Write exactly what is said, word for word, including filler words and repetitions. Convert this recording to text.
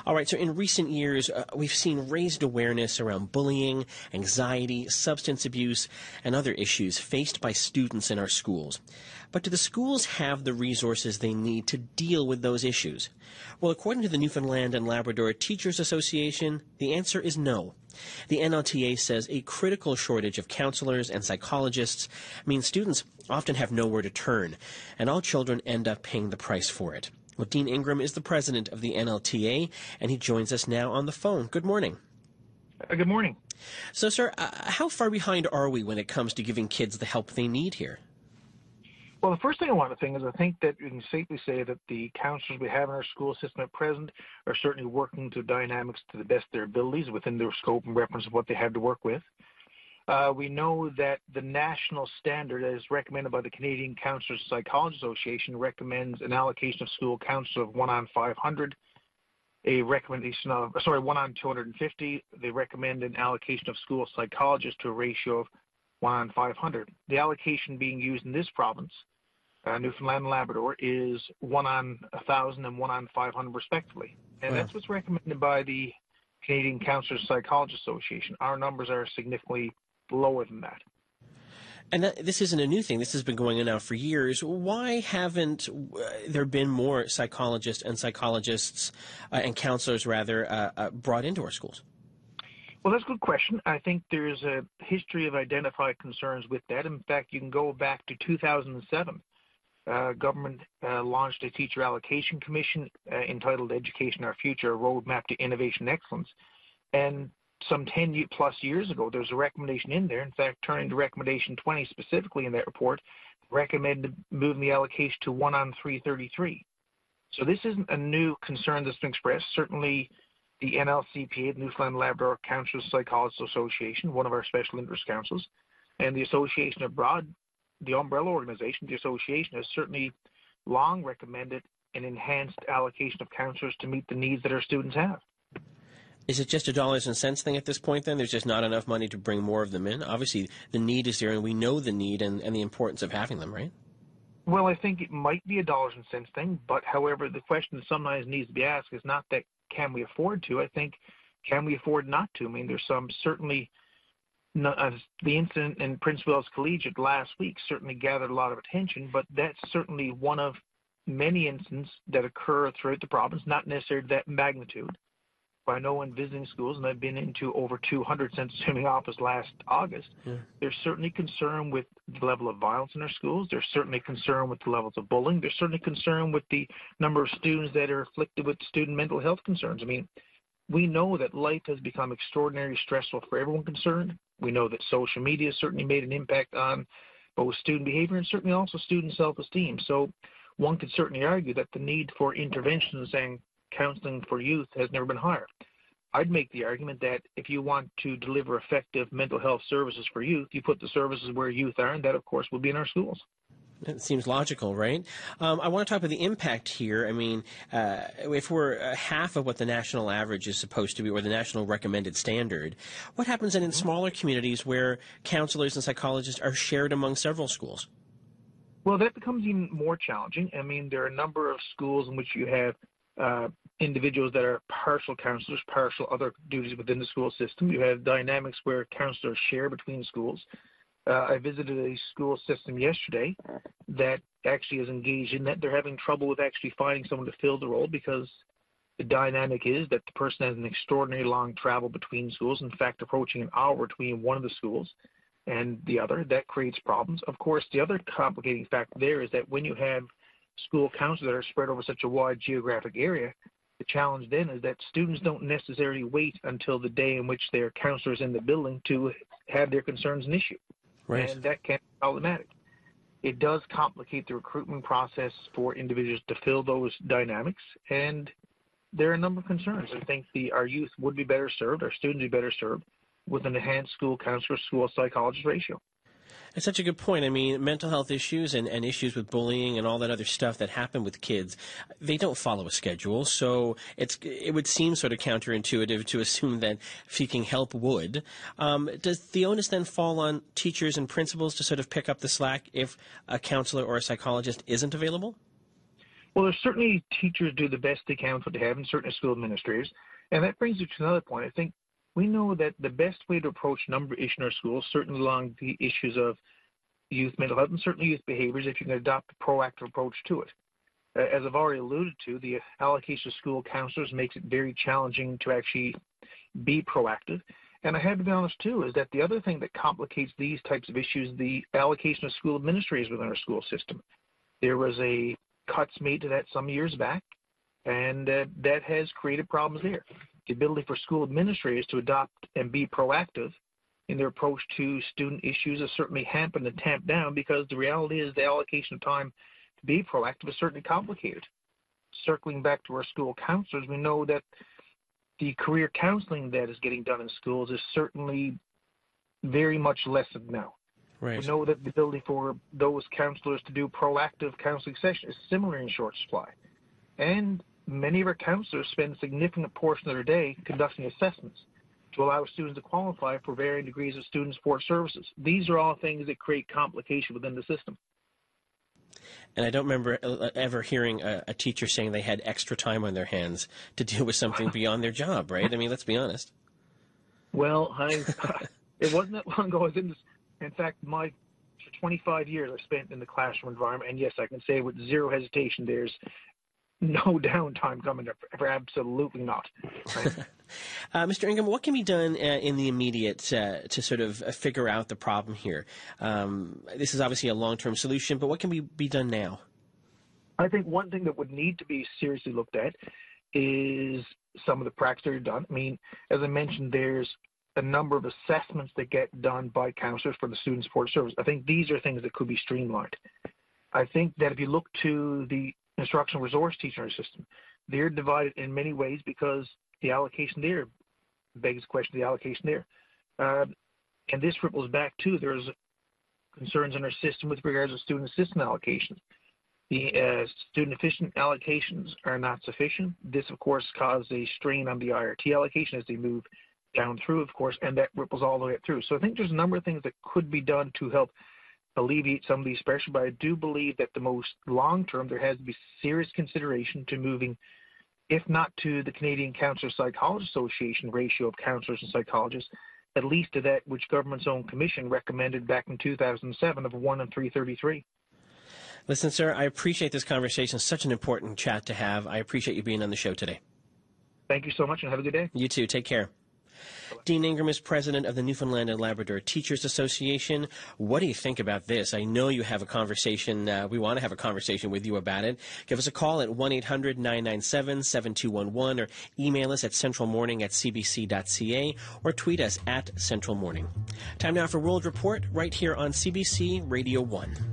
All right, so in recent years, uh, we've seen raised awareness around bullying, anxiety, substance abuse, and other issues faced by students in our schools. But do the schools have the resources they need to deal with those issues? Well, according to the Newfoundland and Labrador Teachers Association, the answer is no. The N L T A says a critical shortage of counselors and psychologists means students often have nowhere to turn, and all children end up paying the price for it. Well, Dean Ingram is the president of the N L T A, and he joins us now on the phone. Good morning. Uh, good morning. So, sir, uh, how far behind are we when it comes to giving kids the help they need here? Well, the first thing I want to think is I think that we can safely say that the counselors we have in our school system at present are certainly working to dynamics to the best of their abilities within their scope and reference of what they have to work with. Uh, we know that the national standard, as recommended by the Canadian Counselors and Psychologists Association, recommends an allocation of school counselors of one on five hundred, a recommendation of, sorry, one on two hundred fifty. They recommend an allocation of school psychologists to a ratio of one on five hundred. The allocation being used in this province, uh, Newfoundland and Labrador, is one on one thousand and one on five hundred respectively. And Wow. That's what's recommended by the Canadian Counselors and Psychologists Association. Our numbers are significantly lower than that. And that, this isn't a new thing. This has been going on now for years. Why haven't uh, there been more psychologists and psychologists uh, and counselors, rather, uh, uh, brought into our schools? Well, that's a good question. I think there's a history of identified concerns with that. In fact, you can go back to two thousand seven. Uh, government uh, launched a teacher allocation commission uh, entitled Education Our Future, a roadmap to innovation excellence. And some ten plus years ago, there's a recommendation in there. In fact, turning to recommendation twenty specifically in that report, recommended moving the allocation to one on three thirty-three. So this isn't a new concern that's been expressed. Certainly, the N L C P A, the Newfoundland and Labrador Counselors and Psychologists Association, one of our special interest councils, and the Association Abroad, the umbrella organization, the association has certainly long recommended an enhanced allocation of counselors to meet the needs that our students have. Is it just a dollars and cents thing at this point, then? There's just not enough money to bring more of them in? Obviously, the need is there, and we know the need and, and the importance of having them, right? Well, I think it might be a dollars and cents thing, but however, the question that sometimes needs to be asked is not that can we afford to. I think, can we afford not to? I mean, there's some certainly, not, uh, the incident in Prince Wales Collegiate last week certainly gathered a lot of attention, but that's certainly one of many incidents that occur throughout the province, not necessarily that magnitude. I know in visiting schools, and I've been into over two hundred since assuming office last August, yeah. There's certainly concern with the level of violence in our schools. There's certainly concern with the levels of bullying. There's certainly concern with the number of students that are afflicted with student mental health concerns. I mean, we know that life has become extraordinarily stressful for everyone concerned. We know that social media has certainly made an impact on both student behavior and certainly also student self-esteem. So one could certainly argue that the need for intervention and counseling for youth has never been higher. I'd make the argument that if you want to deliver effective mental health services for youth, you put the services where youth are, and that, of course, will be in our schools. It seems logical, right? Um, I want to talk about the impact here. I mean, uh, if we're uh, half of what the national average is supposed to be, or the national recommended standard, what happens then in smaller communities where counselors and psychologists are shared among several schools? Well, that becomes even more challenging. I mean, there are a number of schools in which you have uh, individuals that are partial counselors, partial other duties within the school system. You have dynamics where counselors share between schools. Uh, I visited a school system yesterday that actually is engaged in that. They're having trouble with actually finding someone to fill the role because the dynamic is that the person has an extraordinarily long travel between schools, in fact, approaching an hour between one of the schools and the other. That creates problems. Of course, the other complicating factor there is that when you have school counselors that are spread over such a wide geographic area, the challenge then is that students don't necessarily wait until the day in which their counselor is in the building to have their concerns an issue. Right. And that can be problematic. It does complicate the recruitment process for individuals to fill those dynamics, and there are a number of concerns. I think the, our youth would be better served, our students would be better served with an enhanced school counselor, school psychologist ratio. It's such a good point. I mean, mental health issues and, and issues with bullying and all that other stuff that happen with kids, they don't follow a schedule. So it's it would seem sort of counterintuitive to assume that seeking help would. Um, does the onus then fall on teachers and principals to sort of pick up the slack if a counselor or a psychologist isn't available? Well, there's certainly teachers do the best they can with what they have, and certainly school administrators. And that brings me to another point. I think we know that the best way to approach a number of issues in our schools, certainly along the issues of youth mental health and certainly youth behaviors, if you can adopt a proactive approach to it. Uh, as I've already alluded to, the allocation of school counselors makes it very challenging to actually be proactive. And I have to be honest, too, is that the other thing that complicates these types of issues, the allocation of school administrators within our school system. There was a cuts made to that some years back, and uh, that has created problems there. The ability for school administrators to adopt and be proactive in their approach to student issues is certainly hampered and tamped down, because the reality is the allocation of time to be proactive is certainly complicated. Circling back to our school counselors, we know that the career counseling that is getting done in schools is certainly very much lessened now. Right. We know that the ability for those counselors to do proactive counseling sessions is similar in short supply. And many of our counselors spend a significant portion of their day conducting assessments to allow students to qualify for varying degrees of student support services. These are all things that create complication within the system. And I don't remember ever hearing a, a teacher saying they had extra time on their hands to deal with something beyond their job, right? I mean, let's be honest. Well, I, it wasn't that long ago. I was in this. In fact, my twenty-five years I spent in the classroom environment, and yes, I can say with zero hesitation, there's no downtime coming up. For absolutely not. Right? uh, Mister Ingham, what can be done uh, in the immediate uh, to sort of uh, figure out the problem here? Um, this is obviously a long-term solution, but what can be, be done now? I think one thing that would need to be seriously looked at is some of the practice that are done. I mean, as I mentioned, there's a number of assessments that get done by counselors for the student support service. I think these are things that could be streamlined. I think that if you look to the instructional resource teacher system, they're divided in many ways because the allocation there begs the question of the allocation there. Uh, and this ripples back to there's concerns in our system with regards to student assistant allocations. The uh, student efficient allocations are not sufficient. This, of course, causes a strain on the I R T allocation as they move down through, of course, and that ripples all the way through. So I think there's a number of things that could be done to help alleviate some of these pressures, but I do believe that the most long-term, there has to be serious consideration to moving, if not to the Canadian Counselor Psychology Association ratio of counselors and psychologists, at least to that which government's own commission recommended back in two thousand seven of one in three thirty-three. Listen, sir, I appreciate this conversation. It's such an important chat to have. I appreciate you being on the show today. Thank you so much, and have a good day. You too. Take care. Dean Ingham is president of the Newfoundland and Labrador Teachers Association. What do you think about this? I know you have a conversation. Uh, we want to have a conversation with you about it. Give us a call at one eight hundred nine nine seven seven two one one or email us at centralmorning at c b c dot c a or tweet us at centralmorning. Time now for World Report right here on C B C Radio one.